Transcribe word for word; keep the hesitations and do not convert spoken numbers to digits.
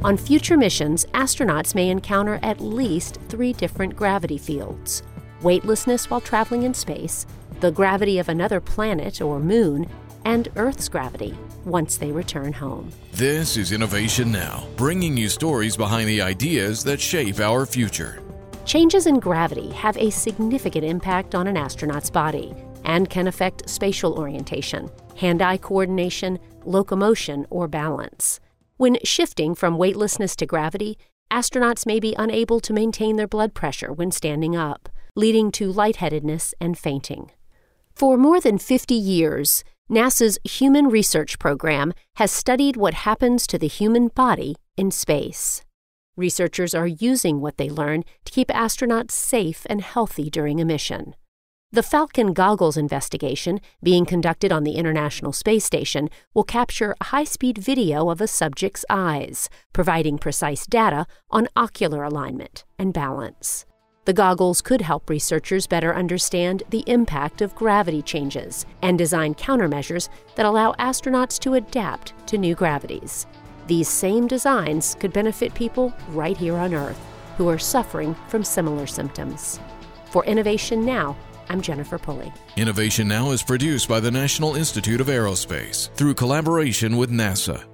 On future missions, astronauts may encounter at least three different gravity fields: weightlessness while traveling in space, the gravity of another planet or moon, and Earth's gravity once they return home. This is Innovation Now, bringing you stories behind the ideas that shape our future. Changes in gravity have a significant impact on an astronaut's body and can affect spatial orientation, hand-eye coordination, locomotion, or balance. When shifting from weightlessness to gravity, astronauts may be unable to maintain their blood pressure when standing up, leading to lightheadedness and fainting. For more than fifty years, NASA's Human Research Program has studied what happens to the human body in space. Researchers are using what they learn to keep astronauts safe and healthy during a mission. The Falcon Goggles investigation, being conducted on the International Space Station, will capture high-speed video of a subject's eyes, providing precise data on ocular alignment and balance. The goggles could help researchers better understand the impact of gravity changes and design countermeasures that allow astronauts to adapt to new gravities. These same designs could benefit people right here on Earth who are suffering from similar symptoms. For Innovation Now, I'm Jennifer Pulley. Innovation Now is produced by the National Institute of Aerospace through collaboration with NASA.